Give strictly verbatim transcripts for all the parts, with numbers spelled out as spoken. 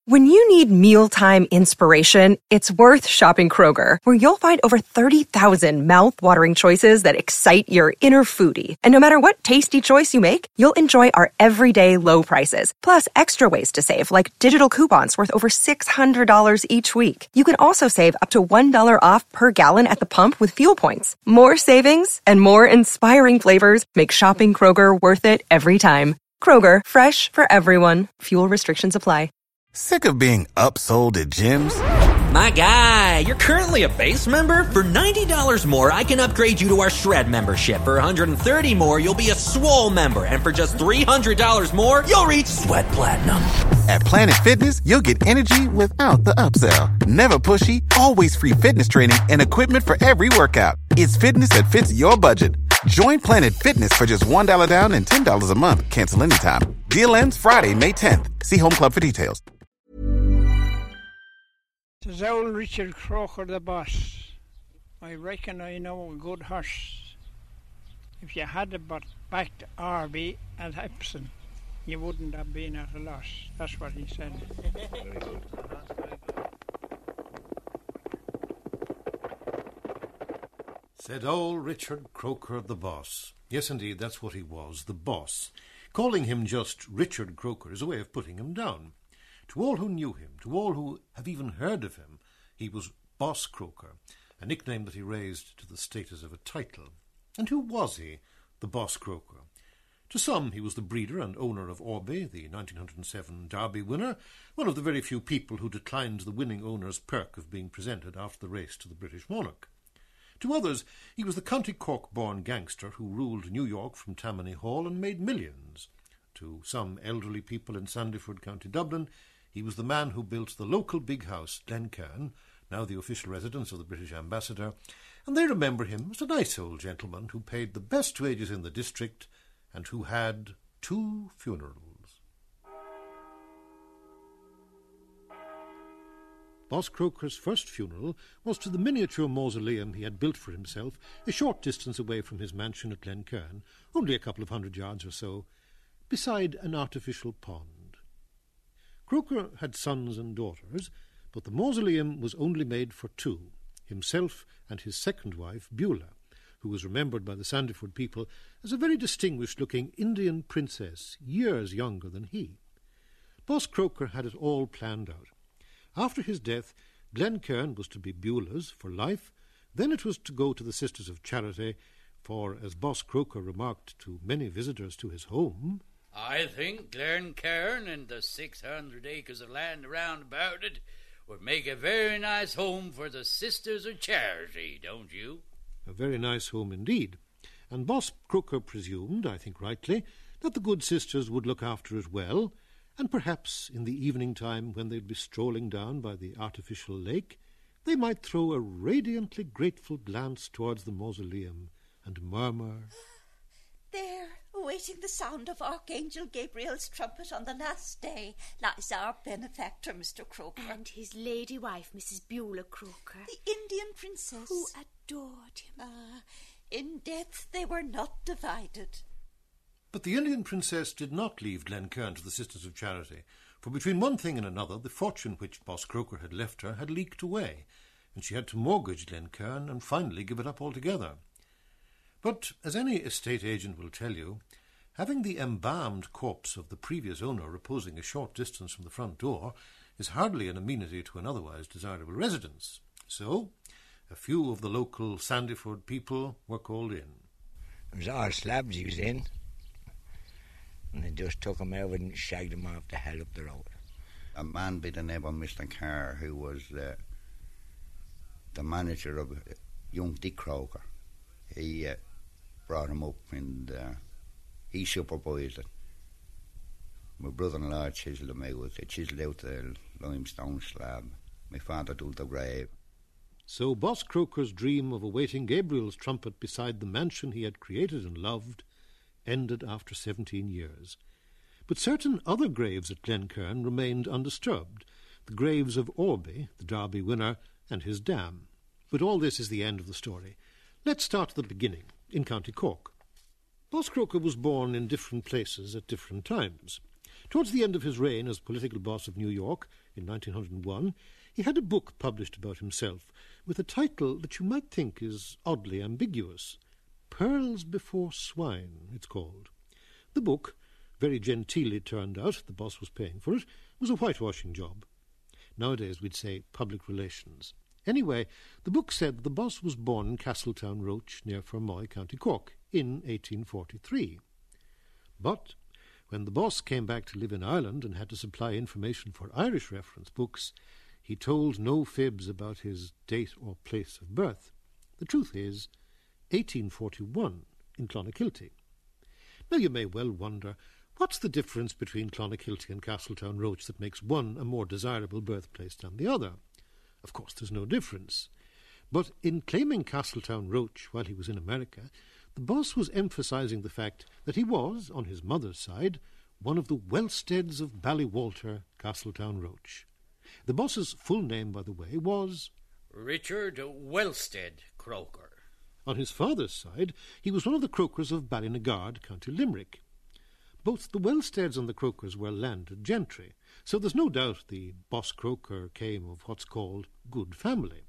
When you need mealtime inspiration, it's worth shopping Kroger, where you'll find over thirty thousand mouth-watering choices that excite your inner foodie. And no matter what tasty choice you make, you'll enjoy our everyday low prices, plus extra ways to save, like digital coupons worth over six hundred dollars each week. You can also save up to one dollar off per gallon at the pump with fuel points. More savings and more inspiring flavors make shopping Kroger worth it every time. Kroger, fresh for everyone. Fuel restrictions apply. Sick of being upsold at gyms? My guy, you're currently a base member. For ninety dollars more, I can upgrade you to our Shred membership. For one hundred thirty dollars more, you'll be a Swole member. And for just three hundred dollars more, you'll reach Sweat Platinum. At Planet Fitness, you'll get energy without the upsell. Never pushy, always free fitness training and equipment for every workout. It's fitness that fits your budget. Join Planet Fitness for just one dollar down and ten dollars a month. Cancel anytime. Deal ends Friday, May tenth. See Home Club for details. There's old Richard Croker, the boss. I reckon I know a good horse. If you had it but backed Arby at Epsom, you wouldn't have been at a loss. That's what he said. Very good. Said old Richard Croker, the boss. Yes, indeed, that's what he was, the boss. Calling him just Richard Croker is a way of putting him down. To all who knew him, to all who have even heard of him, he was Boss Croker, a nickname that he raised to the status of a title. And who was he, the Boss Croker? To some, he was the breeder and owner of Orby, the nineteen oh seven Derby winner, one of the very few people who declined the winning owner's perk of being presented after the race to the British monarch. To others, he was the County Cork-born gangster who ruled New York from Tammany Hall and made millions. To some elderly people in Sandyford, County Dublin, he was the man who built the local big house, Glencairn, now the official residence of the British ambassador, and they remember him as a nice old gentleman who paid the best wages in the district and who had two funerals. Boss Croker's first funeral was to the miniature mausoleum he had built for himself a short distance away from his mansion at Glencairn, only a couple of hundred yards or so, beside an artificial pond. Croker had sons and daughters, but the mausoleum was only made for two, himself and his second wife, Beulah, who was remembered by the Sandyford people as a very distinguished-looking Indian princess, years younger than he. Boss Croker had it all planned out. After his death, Glencairn was to be Beulah's for life, then it was to go to the Sisters of Charity, for, as Boss Croker remarked to many visitors to his home, I think Glencairn and the six hundred acres of land around about it would make a very nice home for the Sisters of Charity, don't you? A very nice home indeed. And Boss Croker presumed, I think rightly, that the good sisters would look after it well, and perhaps in the evening time, when they'd be strolling down by the artificial lake, they might throw a radiantly grateful glance towards the mausoleum and murmur, There, awaiting the sound of Archangel Gabriel's trumpet on the last day, lies our benefactor, Mister Croker. And his lady wife, Missus Beulah Croker. The Indian princess. Who adored him. Ah, in death they were not divided. But the Indian princess did not leave Glencairn to the Sisters of Charity, for between one thing and another, the fortune which Boss Croker had left her had leaked away, and she had to mortgage Glencairn and finally give it up altogether. But, as any estate agent will tell you, having the embalmed corpse of the previous owner reposing a short distance from the front door is hardly an amenity to an otherwise desirable residence. So, a few of the local Sandyford people were called in. It was all slabs he was in, and they just took him out and shagged him off the hell up the road. A man by the name of Mister Carr, who was the, the manager of young Dick Croker, he uh, brought him up and uh, he supervised it. My brother-in-law chiselled him out. They chiselled out the limestone slab. My father dug the grave. So Boss Croker's dream of awaiting Gabriel's trumpet beside the mansion he had created and loved ended after seventeen years. But certain other graves at Glencairn remained undisturbed, the graves of Orby, the Derby winner, and his dam. But all this is the end of the story. Let's start at the beginning, in County Cork. Boss Croker was born in different places at different times. Towards the end of his reign as political boss of New York in nineteen oh one, he had a book published about himself with a title that you might think is oddly ambiguous. Pearls Before Swine, it's called. The book, very genteelly turned out, the boss was paying for it, was a whitewashing job. Nowadays we'd say public relations. Anyway, the book said that the boss was born in Castletown Roach near Fermoy, County Cork, in eighteen forty-three. But when the boss came back to live in Ireland and had to supply information for Irish reference books, he told no fibs about his date or place of birth. The truth is, eighteen forty-one in Clonakilty. Now you may well wonder, what's the difference between Clonakilty and Castletown Roach that makes one a more desirable birthplace than the other? Of course, there's no difference. But in claiming Castletown Roach while he was in America, the boss was emphasising the fact that he was, on his mother's side, one of the Wellsteads of Ballywalter, Castletown Roach. The boss's full name, by the way, was Richard Wellstead Croker. On his father's side, he was one of the Crokers of Ballynagard, County Limerick. Both the Wellsteads and the Crokers were landed gentry, so there's no doubt the boss Croker came of what's called good family.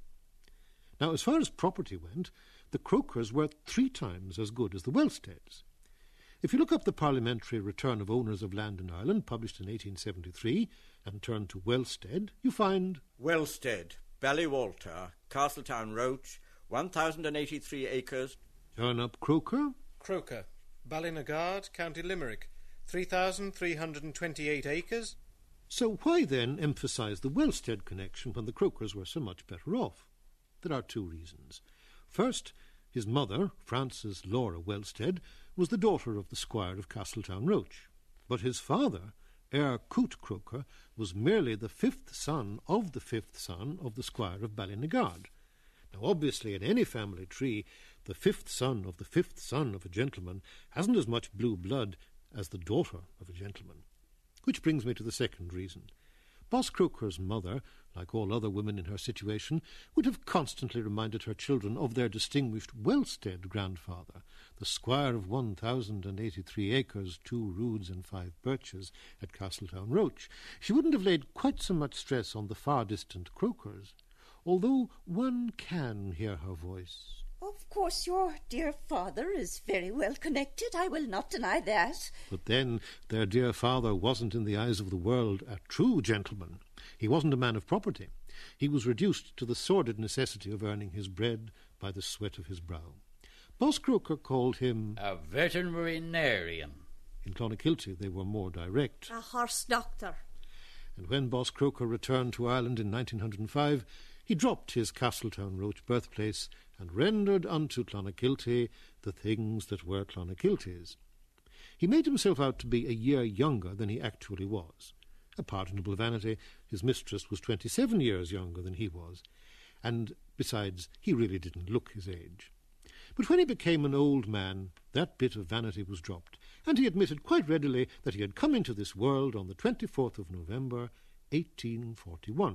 Now, as far as property went, the Crokers were three times as good as the Wellsteads. If you look up the Parliamentary Return of Owners of Land in Ireland, published in eighteen seventy-three, and turn to Wellstead, you find Wellstead, Ballywalter, Castletown Roach, one thousand eighty-three acres. Turn up Croker. Croker, Ballynagard, County Limerick, three thousand three hundred twenty-eight acres. So why then emphasise the Wellstead connection when the Crokers were so much better off? There are two reasons. First, his mother, Frances Laura Wellstead, was the daughter of the squire of Castletown Roach. But his father, Eyre Coote Croker, was merely the fifth son of the fifth son of the squire of Ballynagard. Now, obviously, in any family tree, the fifth son of the fifth son of a gentleman hasn't as much blue blood as the daughter of a gentleman. Which brings me to the second reason. Boss Croker's mother, like all other women in her situation, would have constantly reminded her children of their distinguished Wellstead grandfather, the squire of one thousand eighty-three acres, two roods and five birches at Castletown Roach. She wouldn't have laid quite so much stress on the far-distant Crokers, although one can hear her voice. Of course, your dear father is very well connected. I will not deny that. But then their dear father wasn't, in the eyes of the world, a true gentleman. He wasn't a man of property. He was reduced to the sordid necessity of earning his bread by the sweat of his brow. Boss Croker called him a veterinarian. In Clonakilty they were more direct. A horse doctor. And when Boss Croker returned to Ireland in nineteen oh five, he dropped his Castletown Roach birthplace and rendered unto Clonakilty the things that were Clonakilty's. He made himself out to be a year younger than he actually was. A pardonable vanity, his mistress was twenty-seven years younger than he was, and, besides, he really didn't look his age. But when he became an old man, that bit of vanity was dropped, and he admitted quite readily that he had come into this world on the twenty-fourth of November, eighteen forty-one.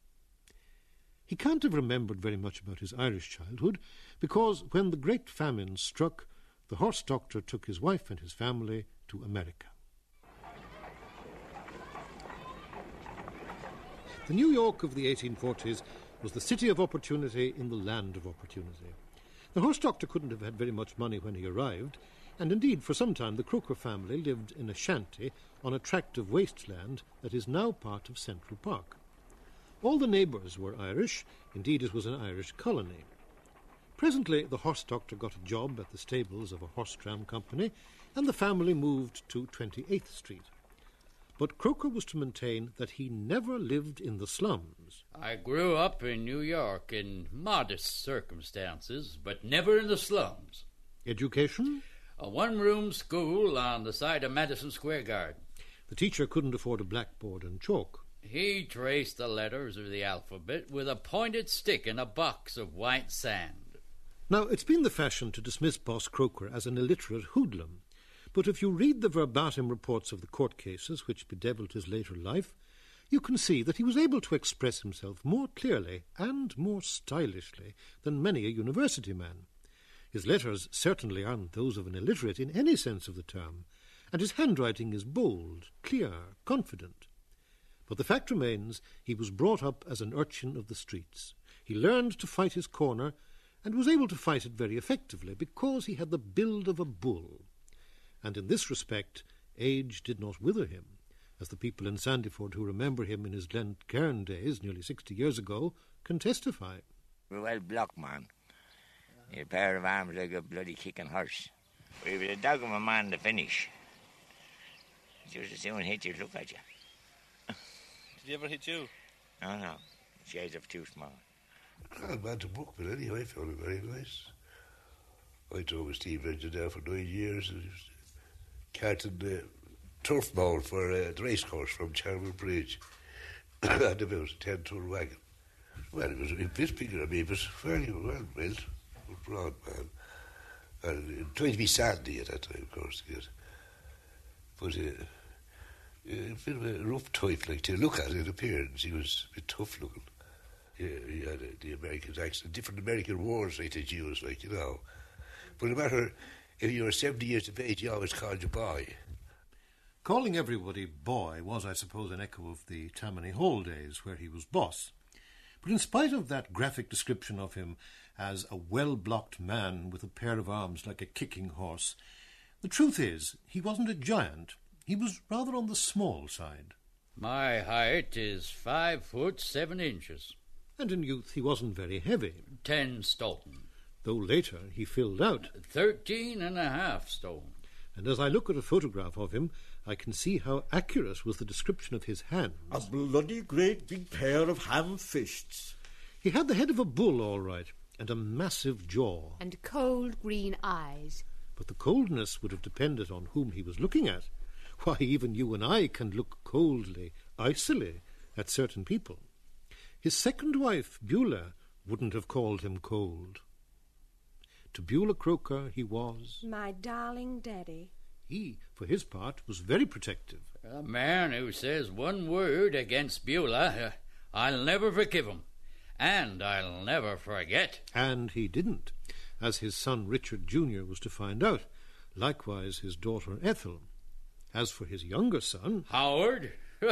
He can't have remembered very much about his Irish childhood, because when the Great Famine struck, the horse doctor took his wife and his family to America. The New York of the eighteen forties was the city of opportunity in the land of opportunity. The horse doctor couldn't have had very much money when he arrived, and indeed for some time the Croker family lived in a shanty on a tract of wasteland that is now part of Central Park. All the neighbours were Irish, indeed it was an Irish colony. Presently the horse doctor got a job at the stables of a horse-tram company, and the family moved to twenty-eighth Street. But Croker was to maintain that he never lived in the slums. I grew up in New York in modest circumstances, but never in the slums. Education? A one-room school on the side of Madison Square Garden. The teacher couldn't afford a blackboard and chalk. He traced the letters of the alphabet with a pointed stick in a box of white sand. Now, it's been the fashion to dismiss Boss Croker as an illiterate hoodlum, but if you read the verbatim reports of the court cases which bedevilled his later life, you can see that he was able to express himself more clearly and more stylishly than many a university man. His letters certainly aren't those of an illiterate in any sense of the term, and his handwriting is bold, clear, confident. But the fact remains he was brought up as an urchin of the streets. He learned to fight his corner and was able to fight it very effectively because he had the build of a bull. And in this respect, age did not wither him, as the people in Sandyford who remember him in his Glencairn days, nearly sixty years ago, can testify. We're well blocked, man. He had a pair of arms like a bloody kicking horse. We were a dog of a man to finish. Just as soon hit you, look at you. Did he ever hit you? No, no. Shades of too small. Grand man to book, but anyway, I found it very nice. I drove a steam engine there for nine years and carted the uh, turf mould for uh, the racecourse from Charmel Bridge and about a ten-ton wagon. Well, it was a bit bigger than me, but fairly well built, broad man. And it tried to be sandy at that time, of course, yes. But uh, a bit of a rough type, like, to look at in appearance. He was a bit tough looking. Yeah, he had uh, the American accent, different American words like they used, like, you know. But no matter if you were seventy years of age, he always called you boy. Calling everybody boy was, I suppose, an echo of the Tammany Hall days, where he was boss. But in spite of that graphic description of him as a well-blocked man with a pair of arms like a kicking horse, the truth is he wasn't a giant. He was rather on the small side. My height is five foot seven inches. And in youth he wasn't very heavy. Ten stone. Though later he filled out. Thirteen and a half stone. And as I look at a photograph of him, I can see how accurate was the description of his hands. A bloody great big pair of ham fists. He had the head of a bull, all right, and a massive jaw. And cold green eyes. But the coldness would have depended on whom he was looking at. Why, even you and I can look coldly, icily, at certain people. His second wife, Beulah, wouldn't have called him cold. To Beulah Croker he was... my darling daddy. He, for his part, was very protective. A man who says one word against Beulah, uh, I'll never forgive him. And I'll never forget. And he didn't, as his son Richard Junior was to find out. Likewise his daughter Ethel. As for his younger son... Howard,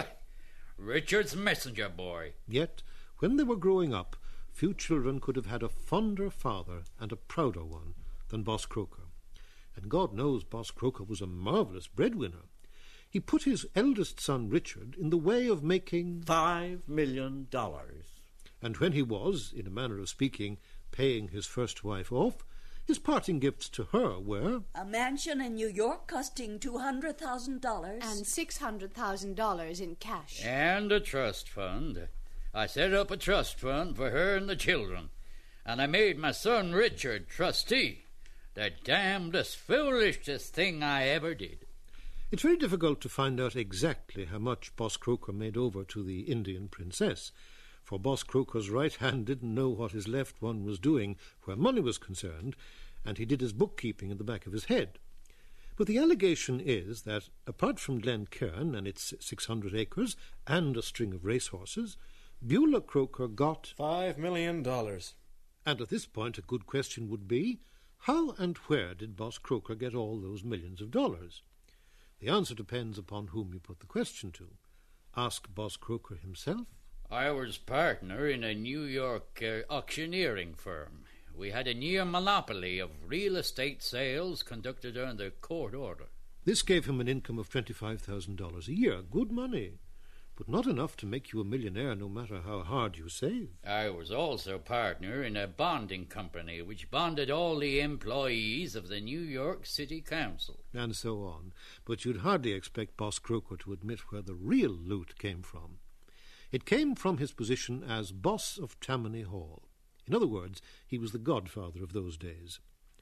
Richard's messenger boy. Yet, when they were growing up, few children could have had a fonder father and a prouder one than Boss Croker. And God knows Boss Croker was a marvellous breadwinner. He put his eldest son Richard in the way of making... Five million dollars. And when he was, in a manner of speaking, paying his first wife off, his parting gifts to her were... a mansion in New York costing two hundred thousand dollars. And six hundred thousand dollars in cash. And a trust fund. I set up a trust fund for her and the children, and I made my son Richard trustee. The damnedest, foolishest thing I ever did. It's very difficult to find out exactly how much Boss Croker made over to the Indian princess, for Boss Croker's right hand didn't know what his left one was doing where money was concerned, and he did his bookkeeping in the back of his head. But the allegation is that, apart from Glencairn and its six hundred acres and a string of racehorses, Beulah Croker got... Five million dollars. And at this point a good question would be, how and where did Boss Croker get all those millions of dollars? The answer depends upon whom you put the question to. Ask Boss Croker himself. I was partner in a New York uh, auctioneering firm. We had a near monopoly of real estate sales conducted under court order. This gave him an income of twenty-five thousand dollars a year. Good money. But not enough to make you a millionaire no matter how hard you save. I was also partner in a bonding company which bonded all the employees of the New York City Council. And so on. But you'd hardly expect Boss Croker to admit where the real loot came from. It came from his position as boss of Tammany Hall. In other words, he was the godfather of those days.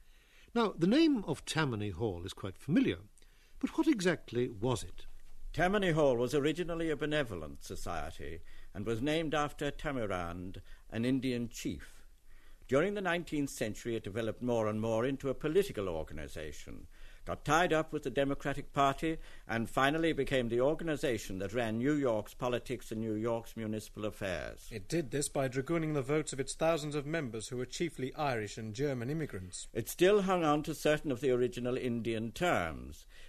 Now, the name of Tammany Hall is quite familiar, but what exactly was it? Tammany Hall was originally a benevolent society and was named after Tamirand, an Indian chief. During the nineteenth century it developed more and more into a political organization, got tied up with the Democratic Party, and finally became the organization that ran New York's politics and New York's municipal affairs. It did this by dragooning the votes of its thousands of members who were chiefly Irish and German immigrants. It still hung on to certain of the original Indian terms.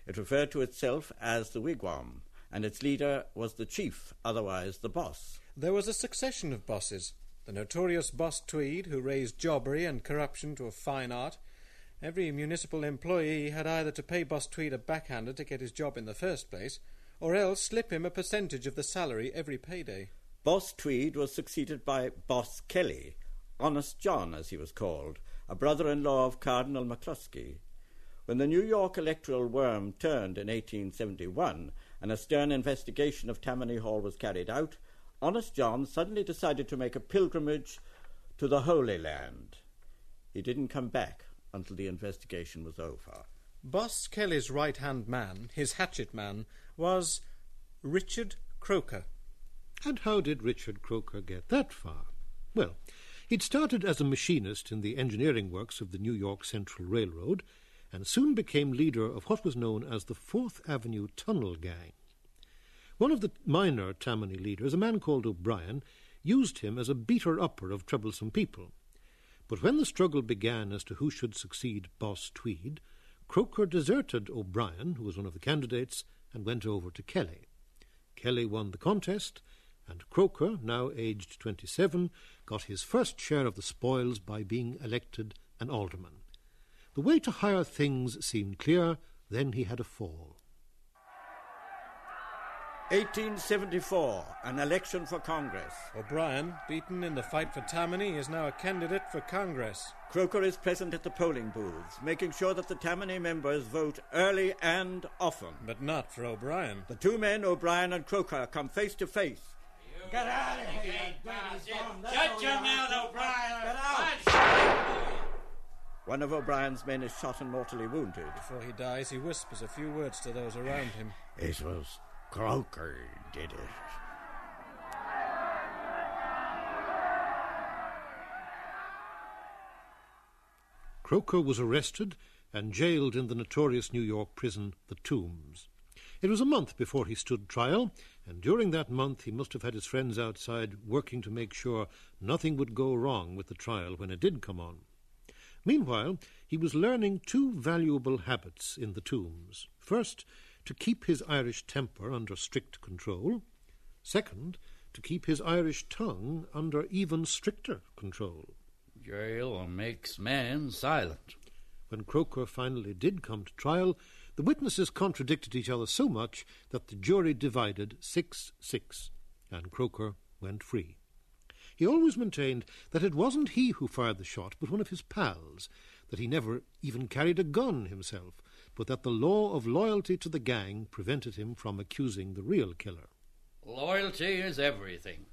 It referred to itself as the Wigwam, and its leader was the chief, otherwise the boss. There was a succession of bosses. The notorious Boss Tweed, who raised jobbery and corruption to a fine art. Every municipal employee had either to pay Boss Tweed a backhander to get his job in the first place, or else slip him a percentage of the salary every payday. Boss Tweed was succeeded by Boss Kelly, Honest John as he was called, a brother-in-law of Cardinal McCluskey. When the New York electoral worm turned in eighteen seventy-one and a stern investigation of Tammany Hall was carried out, Honest John suddenly decided to make a pilgrimage to the Holy Land. He didn't come back until the investigation was over. Boss Kelly's right-hand man, his hatchet man, was Richard Croker. And how did Richard Croker get that far? Well, he'd started as a machinist in the engineering works of the New York Central Railroad and soon became leader of what was known as the Fourth Avenue Tunnel Gang. One of the minor Tammany leaders, a man called O'Brien, used him as a beater-upper of troublesome people. But when the struggle began as to who should succeed Boss Tweed, Croker deserted O'Brien, who was one of the candidates, and went over to Kelly. Kelly won the contest, and Croker, now aged twenty-seven, got his first share of the spoils by being elected an alderman. The way to higher things seemed clear, then he had a fall. eighteen seventy-four, an election for Congress. O'Brien, beaten in the fight for Tammany, is now a candidate for Congress. Croker is present at the polling booths, making sure that the Tammany members vote early and often. But not for O'Brien. The two men, O'Brien and Croker, come face to face. Get out of here, Shut your mouth, O'Brien! Get out! One of O'Brien's men is shot and mortally wounded. Before he dies, he whispers a few words to those around him. It was Croker did it. Croker was arrested and jailed in the notorious New York prison, the Tombs. It was a month before he stood trial, and during that month he must have had his friends outside working to make sure nothing would go wrong with the trial when it did come on. Meanwhile, he was learning two valuable habits in the Tombs. First, to keep his Irish temper under strict control. Second, to keep his Irish tongue under even stricter control. Jail makes men silent. When Croker finally did come to trial, the witnesses contradicted each other so much that the jury divided six six, and Croker went free. He always maintained that it wasn't he who fired the shot, but one of his pals, that he never even carried a gun himself, but that the law of loyalty to the gang prevented him from accusing the real killer. Loyalty is everything.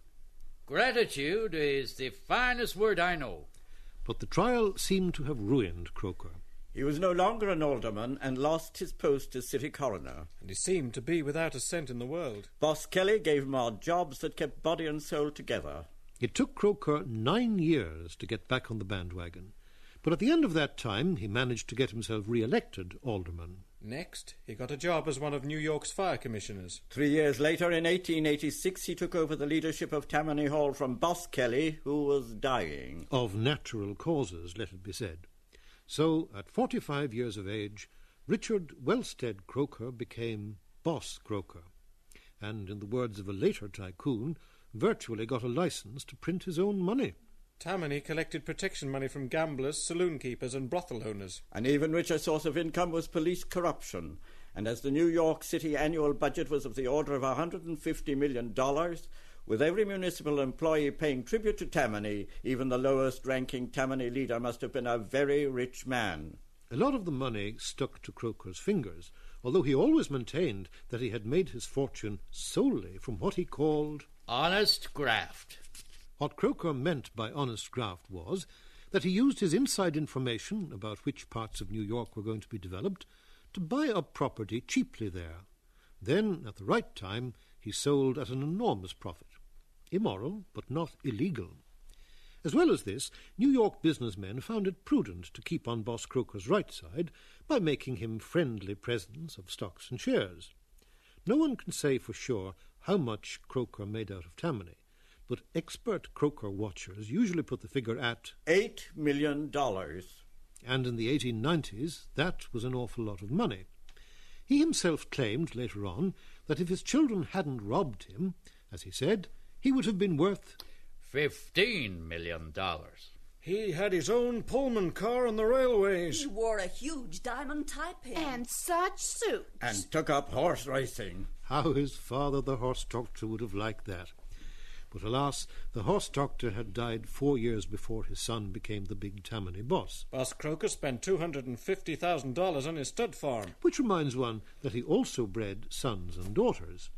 Gratitude is the finest word I know. But the trial seemed to have ruined Croker. He was no longer an alderman and lost his post as city coroner. And he seemed to be without a cent in the world. Boss Kelly gave him odd jobs that kept body and soul together. It took Croker nine years to get back on the bandwagon, but at the end of that time he managed to get himself re-elected alderman. Next, he got a job as one of New York's fire commissioners. Three years later, in eighteen eighty-six, he took over the leadership of Tammany Hall from Boss Kelly, who was dying. Of natural causes, let it be said. So, at forty-five years of age, Richard Wellstead Croker became Boss Croker, and, in the words of a later tycoon, virtually got a license to print his own money. Tammany collected protection money from gamblers, saloon keepers and brothel owners. An even richer source of income was police corruption, and as the New York City annual budget was of the order of one hundred fifty million dollars, with every municipal employee paying tribute to Tammany, even the lowest-ranking Tammany leader must have been a very rich man. A lot of the money stuck to Croker's fingers, although he always maintained that he had made his fortune solely from what he called honest graft. What Croker meant by honest graft was that he used his inside information about which parts of New York were going to be developed to buy up property cheaply there. Then, at the right time, he sold at an enormous profit. Immoral, but not illegal. As well as this, New York businessmen found it prudent to keep on Boss Croker's right side by making him friendly presents of stocks and shares. No one can say for sure how much Croker made out of Tammany, but expert Croker watchers usually put the figure at Eight million dollars. And in the eighteen nineties, that was an awful lot of money. He himself claimed later on that if his children hadn't robbed him, as he said, he would have been worth Fifteen million dollars. He had his own Pullman car on the railways. He wore a huge diamond tie pin. And such suits. And took up horse racing. How his father, the horse doctor, would have liked that. But alas, the horse doctor had died four years before his son became the big Tammany boss. Boss Croker spent two hundred fifty thousand dollars on his stud farm. Which reminds one that he also bred sons and daughters.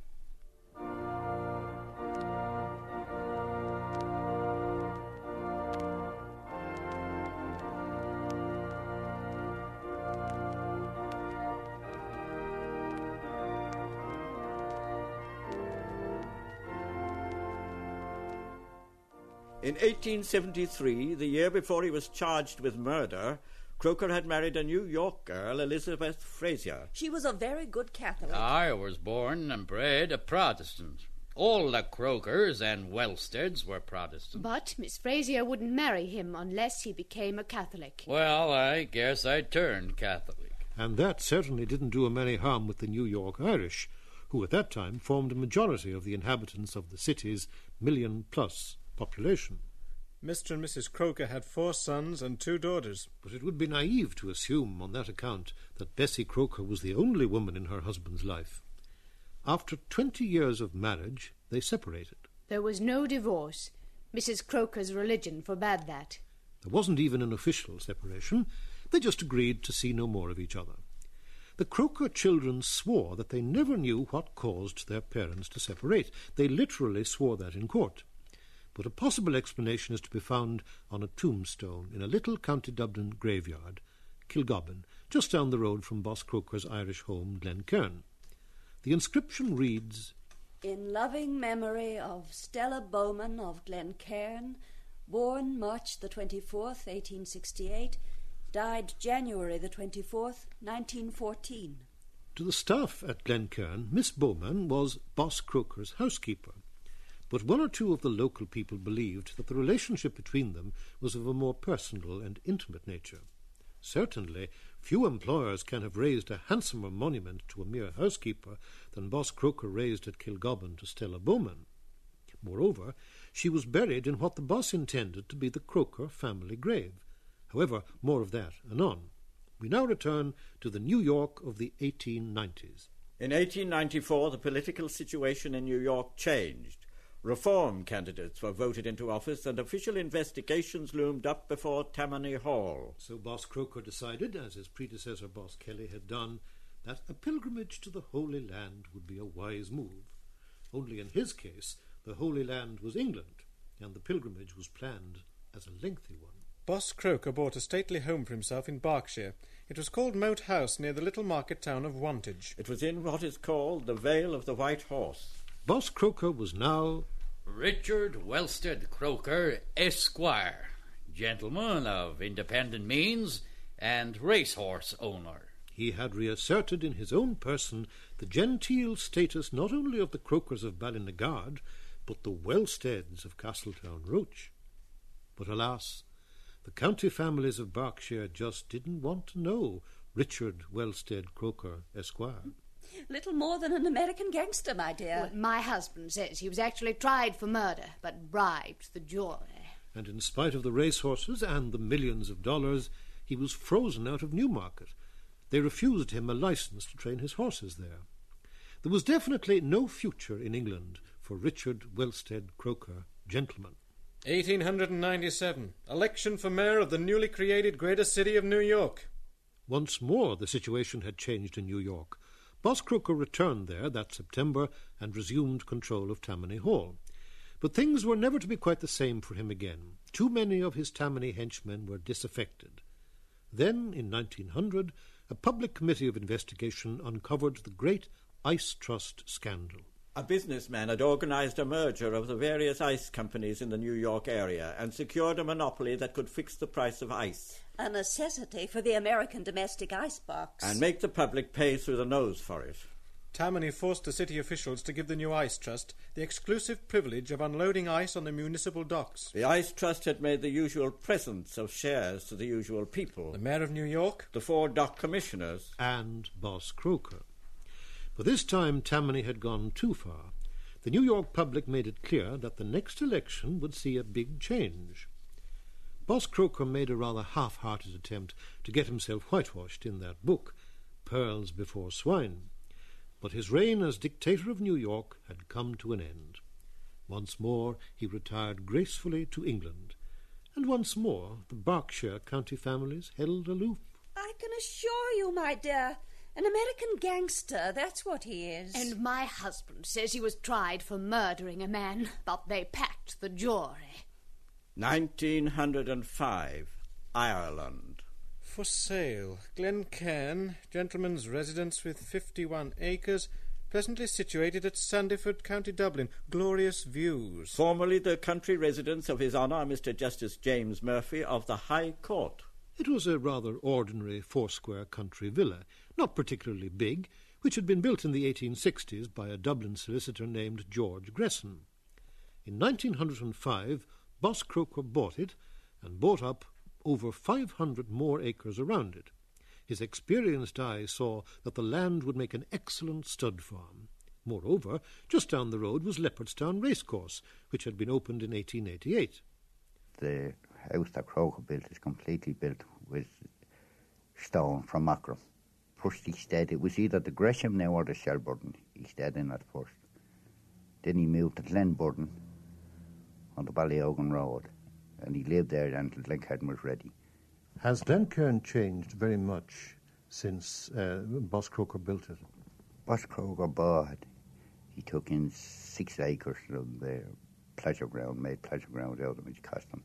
In eighteen seventy-three, the year before he was charged with murder, Croker had married a New York girl, Elizabeth Frazier. She was a very good Catholic. I was born and bred a Protestant. All the Crokers and Wellsteads were Protestant. But Miss Frazier wouldn't marry him unless he became a Catholic. Well, I guess I turned Catholic. And that certainly didn't do him any harm with the New York Irish, who at that time formed a majority of the inhabitants of the city's million-plus population. Mister and Missus Croker had four sons and two daughters. But it would be naive to assume on that account that Bessie Croker was the only woman in her husband's life. After twenty years of marriage, they separated. There was no divorce. Missus Croker's religion forbade that. There wasn't even an official separation. They just agreed to see no more of each other. The Croker children swore that they never knew what caused their parents to separate. They literally swore that in court. But a possible explanation is to be found on a tombstone in a little County Dublin graveyard, Kilgobbin, just down the road from Boss Croker's Irish home, Glencairn. The inscription reads, "In loving memory of Stella Bowman of Glencairn, born March the twenty-fourth, eighteen sixty-eight, died January the twenty-fourth, nineteen fourteen. To the staff at Glencairn, Miss Bowman was Boss Croker's housekeeper. But one or two of the local people believed that the relationship between them was of a more personal and intimate nature. Certainly, few employers can have raised a handsomer monument to a mere housekeeper than Boss Croker raised at Kilgobbin to Stella Bowman. Moreover, she was buried in what the boss intended to be the Croker family grave. However, more of that anon. We now return to the New York of the eighteen nineties. In eighteen ninety-four, the political situation in New York changed. Reform candidates were voted into office and official investigations loomed up before Tammany Hall. So Boss Croker decided, as his predecessor Boss Kelly had done, that a pilgrimage to the Holy Land would be a wise move. Only in his case, the Holy Land was England, and the pilgrimage was planned as a lengthy one. Boss Croker bought a stately home for himself in Berkshire. It was called Moat House, near the little market town of Wantage. It was in what is called the Vale of the White Horse. Boss Croker was now Richard Wellstead Croker, Esquire, gentleman of independent means and racehorse owner. He had reasserted in his own person the genteel status not only of the Crokers of Ballynagard, but the Wellsteads of Castletown Roach. But alas, the county families of Berkshire just didn't want to know Richard Wellstead Croker, Esquire. Little more than an American gangster, my dear. Well, my husband says he was actually tried for murder, but bribed the jury. And in spite of the racehorses and the millions of dollars, he was frozen out of Newmarket. They refused him a license to train his horses there. There was definitely no future in England for Richard Wellstead Croker, gentleman. eighteen ninety-seven. Election for mayor of the newly created greater city of New York. Once more the situation had changed in New York. Boss Croker returned there that September and resumed control of Tammany Hall. But things were never to be quite the same for him again. Too many of his Tammany henchmen were disaffected. Then, in nineteen hundred, a public committee of investigation uncovered the great Ice Trust scandal. A businessman had organized a merger of the various ice companies in the New York area and secured a monopoly that could fix the price of ice. A necessity for the American domestic icebox. And make the public pay through the nose for it. Tammany forced the city officials to give the new Ice Trust the exclusive privilege of unloading ice on the municipal docks. The Ice Trust had made the usual presents of shares to the usual people. The Mayor of New York, the four dock commissioners, and Boss Croker. But this time Tammany had gone too far. The New York public made it clear that the next election would see a big change. Boss Croker made a rather half-hearted attempt to get himself whitewashed in that book, Pearls Before Swine. But his reign as dictator of New York had come to an end. Once more he retired gracefully to England, and once more the Berkshire county families held aloof. I can assure you, my dear, an American gangster, that's what he is. And my husband says he was tried for murdering a man, but they packed the jury. nineteen hundred five, Ireland. For sale, Glencairn, gentleman's residence with fifty-one acres, presently situated at Sandyford, County Dublin. Glorious views. Formerly the country residence of His Honour Mister Justice James Murphy of the High Court. It was a rather ordinary four-square country villa, not particularly big, which had been built in the eighteen sixties by a Dublin solicitor named George Gresson. In nineteen hundred five, Boss Croker bought it and bought up over five hundred more acres around it. His experienced eye saw that the land would make an excellent stud farm. Moreover, just down the road was Leopardstown Racecourse, which had been opened in eighteen eighty-eight. The house that Croker built is completely built with stone from Macrom. First he stayed, it was either the Gresham now or the Shelburne he stayed in at first. Then he moved to Glenburden on the Ballyogan Road, and he lived there until Glencairn was ready. Has Glencairn changed very much since uh, Boss Croker built it? Boss Croker bought, he took in six acres of uh, pleasure ground, made pleasure ground out of it, which cost him,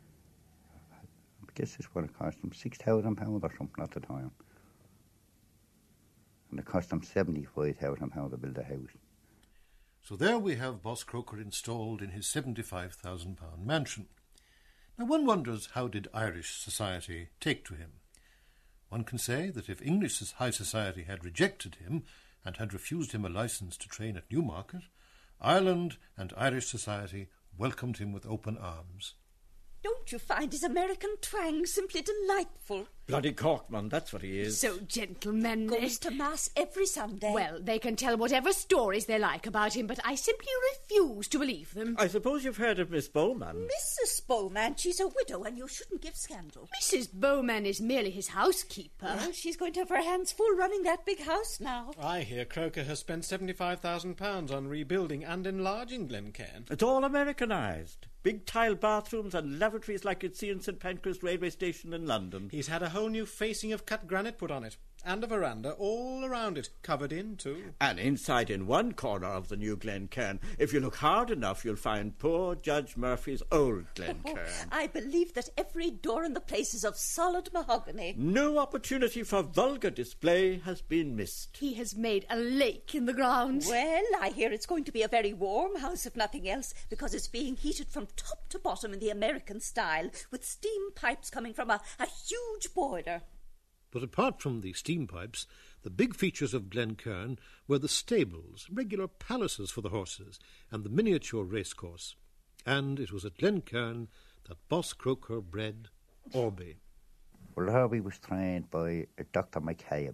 I guess this is what it cost him, six thousand pounds or something at the time. And it cost him seventy-five thousand pounds to build a house. So there we have Boss Croker installed in his seventy-five thousand pound mansion. Now one wonders, how did Irish society take to him? One can say that if English high society had rejected him and had refused him a licence to train at Newmarket, Ireland and Irish society welcomed him with open arms. Don't you find his American twang simply delightful? Bloody Corkman, that's what he is. So gentlemanly. Goes to Mass every Sunday. Well, they can tell whatever stories they like about him, but I simply refuse to believe them. I suppose you've heard of Miss Bowman. Missus Bowman, she's a widow and you shouldn't give scandal. Missus Bowman is merely his housekeeper. Well, she's going to have her hands full running that big house now. I hear Croker has spent seventy-five thousand pounds on rebuilding and enlarging Glencairn. It's all Americanised. Big tile bathrooms and lavatories like you'd see in St Pancras railway station in London. He's had a whole new facing of cut granite put on it, and a veranda all around it, covered in too. And inside in one corner of the new Glencairn, if you look hard enough, you'll find poor Judge Murphy's old Glencairn. Oh, I believe that every door in the place is of solid mahogany. No opportunity for vulgar display has been missed. He has made a lake in the ground. Well, I hear it's going to be a very warm house, if nothing else, because it's being heated from top to bottom in the American style, with steam pipes coming from a, a huge boiler. But apart from the steam pipes, the big features of Glencairn were the stables, regular palaces for the horses, and the miniature racecourse. And it was at Glencairn that Boss Croker bred Orby. Well, Orby was trained by Doctor McCabe.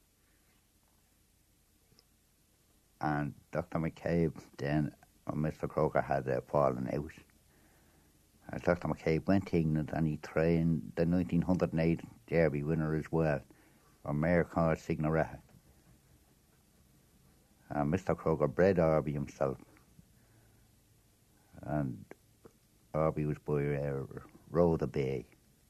And Doctor McCabe then, when Mister Croker had a fallen out, and Doctor McCabe went to England and he trained the nineteen oh eight Derby winner as well, for mare called Signoretta. And Mister Croker bred Orby himself. And Orby was by uh, Rhoda Bay.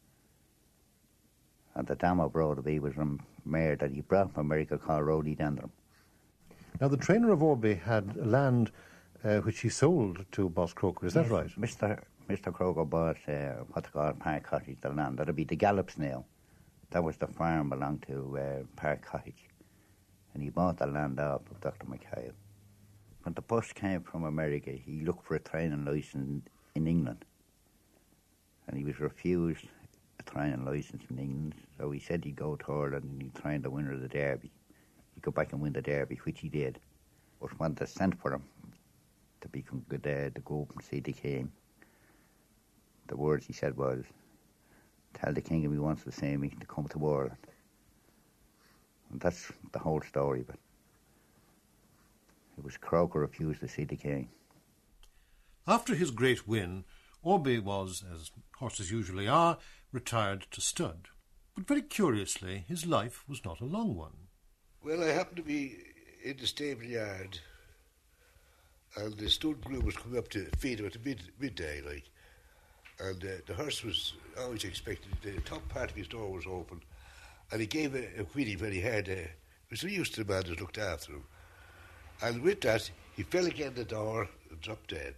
And the dam of Rhoda Bay was a mare that he brought from America called Rhododendron. Now, the trainer of Orby had land uh, which he sold to Boss Croker, is that yes, right? Mister Mister Croker bought uh, what they call Park Cottage, the land. That'd be the Gallops now. That was the farm belonged to uh, Park Cottage. And he bought the land off of Doctor McCabe. When the bus came from America, he looked for a training licence in England. And he was refused a training licence in England. So he said he'd go to Ireland and he'd train the winner of the Derby. He'd go back and win the Derby, which he did. But when they sent for him to become good, uh, to go up and see the king, the words he said was, "Tell the king if he wants to see me to come to Ireland." And that's the whole story. But It was Croker refused to see the king. After his great win, Orby was, as horses usually are, retired to stud. But very curiously, his life was not a long one. Well, I happened to be in the stable yard, and the stud groom was coming up to feed him at the mid, midday, like. And uh, the horse was always expected, the top part of his door was open, and he gave a, a whinny when he had, uh, was so used to the man that looked after him. And with that, he fell against the door and dropped dead.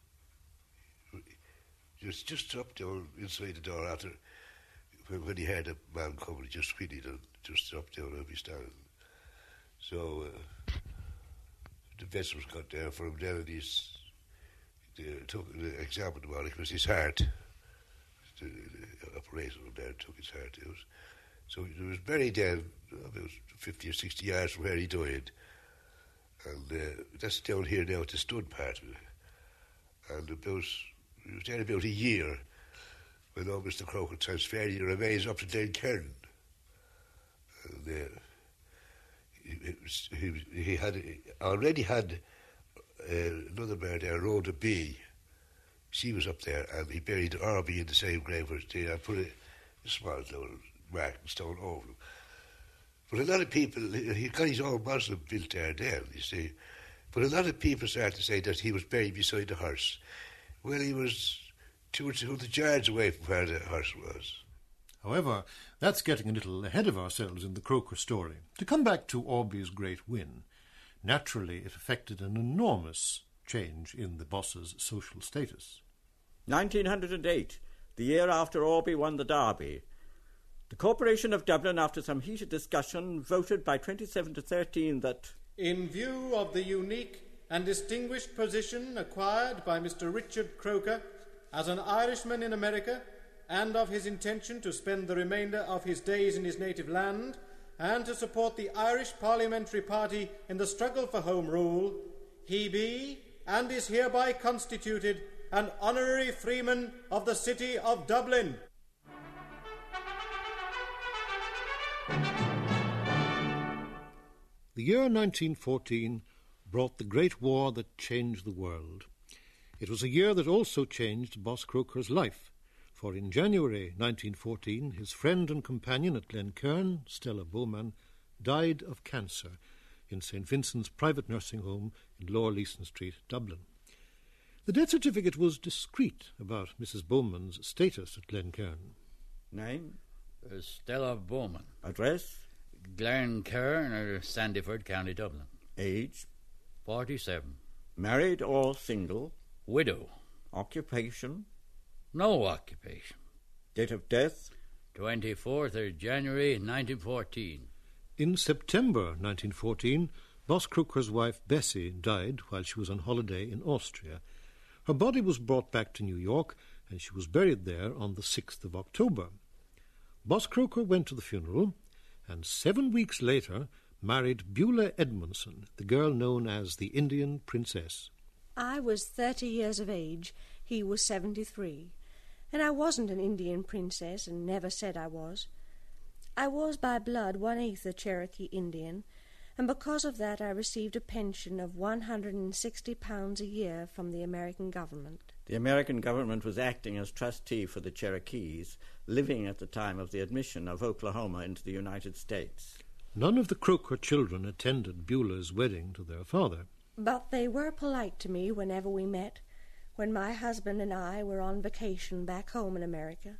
Just, just dropped down inside the door after, when, when he had a man coming, he just whinnied and just dropped down and be standing. So uh, the vets was got there for him then, and he's, they took, they examined him on it, it was his heart. The, the operator there took his heart. It was, so he was buried there about fifty or sixty yards from where he died. And uh, that's down here now at the stud part of it. And about, he was there about a year when old Mister Croker transferred the remains up to Glencairn. And uh, he, was, he, he had already had uh, another man there, Rhoda B. She was up there, and he buried Orby in the same grave where they had put a, a small little mark and stone over him. But a lot of people, he got his own mausoleum built there then, you see. But a lot of people started to say that he was buried beside the hearse. Well, he was two or two hundred yards away from where the hearse was. However, that's getting a little ahead of ourselves in the Croker story. To come back to Orby's great win, naturally it affected an enormous change in the boss's social status. nineteen oh eight, the year after Orby won the Derby. The Corporation of Dublin, after some heated discussion, voted by twenty-seven to thirteen that, in view of the unique and distinguished position acquired by Mister Richard Croker as an Irishman in America, and of his intention to spend the remainder of his days in his native land, and to support the Irish Parliamentary Party in the struggle for Home Rule, he be, and is hereby constituted, an honorary freeman of the city of Dublin. The year nineteen fourteen brought the Great War that changed the world. It was a year that also changed Boss Croker's life, for in January nineteen fourteen his friend and companion at Glencairn, Stella Bowman, died of cancer in Saint Vincent's private nursing home in Lower Leeson Street, Dublin. The death certificate was discreet about Missus Bowman's status at Glencairn. Name? Uh, Stella Bowman. Address? Glencairn or Sandyford, County Dublin. Age? forty-seven. Married or single? Widow. Occupation? No occupation. Date of death? twenty-fourth of January, nineteen fourteen. In September nineteen fourteen, Boss Croker's wife Bessie died while she was on holiday in Austria. Her body was brought back to New York, and she was buried there on the sixth of October. Boss Croker went to the funeral, and seven weeks later married Beulah Edmondson, the girl known as the Indian Princess. I was thirty years of age, he was seventy-three, and I wasn't an Indian princess and never said I was. I was by blood one-eighth a Cherokee Indian, and because of that I received a pension of one hundred and sixty pounds a year from the American government. The American government was acting as trustee for the Cherokees, living at the time of the admission of Oklahoma into the United States. None of the Croker children attended Beulah's wedding to their father. But they were polite to me whenever we met, when my husband and I were on vacation back home in America.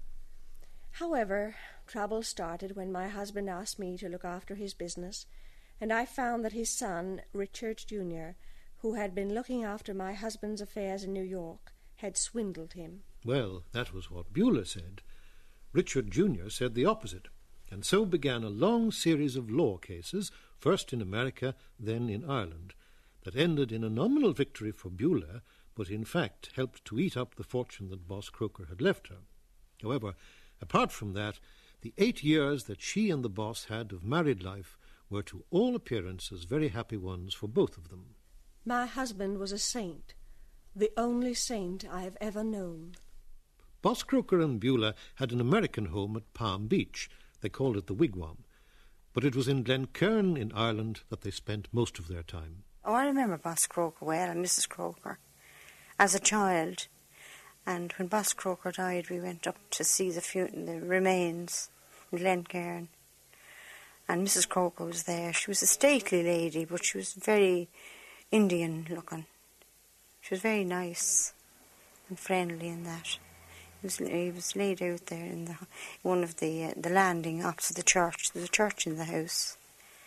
However, trouble started when my husband asked me to look after his business, and I found that his son, Richard Junior, who had been looking after my husband's affairs in New York, had swindled him. Well, that was what Beulah said. Richard Junior said the opposite, and so began a long series of law cases, first in America, then in Ireland, that ended in a nominal victory for Beulah, but in fact helped to eat up the fortune that Boss Croker had left her. However, apart from that, the eight years that she and the boss had of married life were to all appearances very happy ones for both of them. My husband was a saint, the only saint I have ever known. Boss Croker and Beulah had an American home at Palm Beach. They called it the Wigwam. But it was in Glencairn in Ireland that they spent most of their time. Oh, I remember Boss Croker well, and Missus Croker, as a child. And when Boss Croker died, we went up to see the, fu- the remains in Glencairn. And Missus Croker was there. She was a stately lady, but she was very Indian-looking. She was very nice and friendly in that. He was, he was laid out there in the one of the uh, the landing opposite the church. There was a church in the house.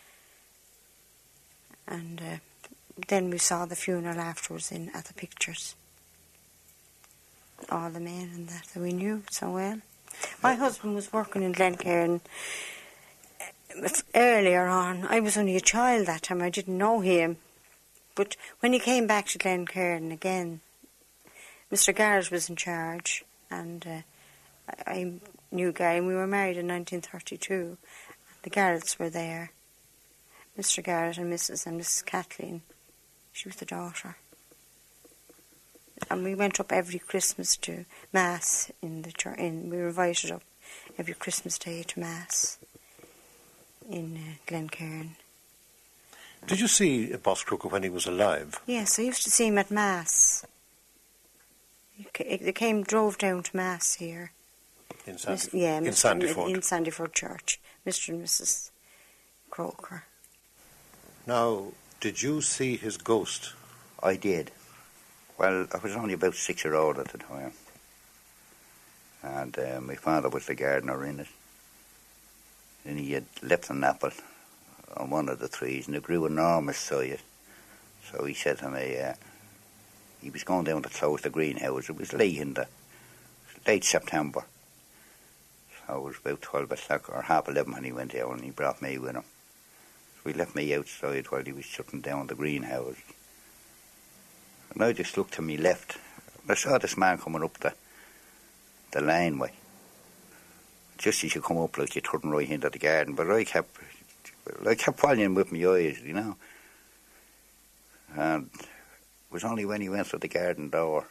And uh, then we saw the funeral afterwards in at the pictures. All the men and that, that we knew so well. My husband was working in Glencairn earlier on. I was only a child that time. I didn't know him. But when he came back to Glencairn again, Mister Garrett was in charge, and uh, I knew Gary, and we were married in nineteen thirty-two. The Garretts were there. Mister Garrett and Missus and Missus Kathleen. She was the daughter. And we went up every Christmas to Mass in the church. In, we were invited up every Christmas Day to Mass in uh, Glencairn. Did you see Boss Croker when he was alive? Yes, I used to see him at Mass. They came, drove down to Mass here. In Sandy, yeah, in Mister Sandyford. In Sandyford Church, Mister and Missus Croker. Now, did you see his ghost? I did. Well, I was only about six year old at the time. And uh, my father was the gardener in it. And he had left an apple on one of the trees, and it grew enormous size. So he said to me, uh, he was going down to close the greenhouse. It was late in the, late September. So it was about twelve o'clock or half eleven when he went down, and he brought me with him. So he left me outside while he was shutting down the greenhouse. And I just looked to my left. I saw this man coming up the, the laneway. Just as you come up, like you turn right into the garden. But I kept, I kept following with my eyes, you know. And it was only when he went to the garden door,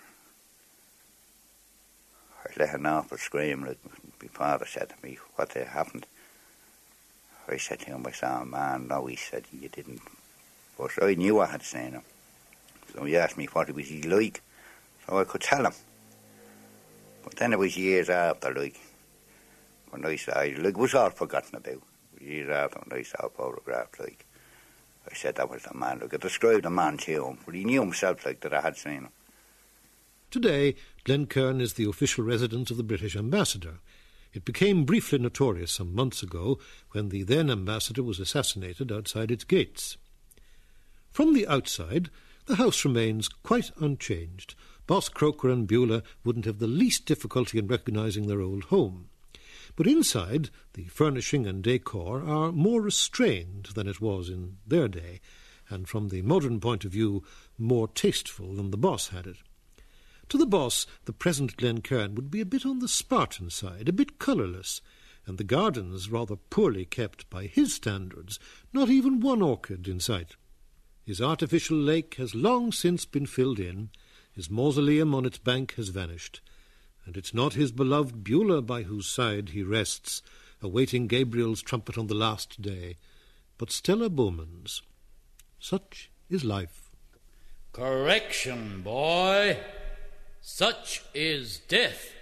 I let an awful scream. Like my father said to me, what had happened? I said to him, I saw a man. No, he said, you didn't. But I knew I had seen him. So he asked me what was he like, so I could tell him. But then it was years after, like, when I saw, like, it was all forgotten about. Years after when I saw a photograph, like, I said that was the man. Like, I described the man to him, but he knew himself, like, that I had seen him. Today, Glencairn is the official residence of the British ambassador. It became briefly notorious some months ago when the then ambassador was assassinated outside its gates. From the outside, the house remains quite unchanged. Boss Croker and Beulah wouldn't have the least difficulty in recognising their old home. But inside, the furnishing and decor are more restrained than it was in their day, and from the modern point of view, more tasteful than the boss had it. To the boss, the present Glencairn would be a bit on the Spartan side, a bit colourless, and the gardens rather poorly kept by his standards, not even one orchid in sight. His artificial lake has long since been filled in, his mausoleum on its bank has vanished, and it's not his beloved Beulah by whose side he rests, awaiting Gabriel's trumpet on the last day, but Stella Bowman's. Such is life. Correction, boy. Such is death.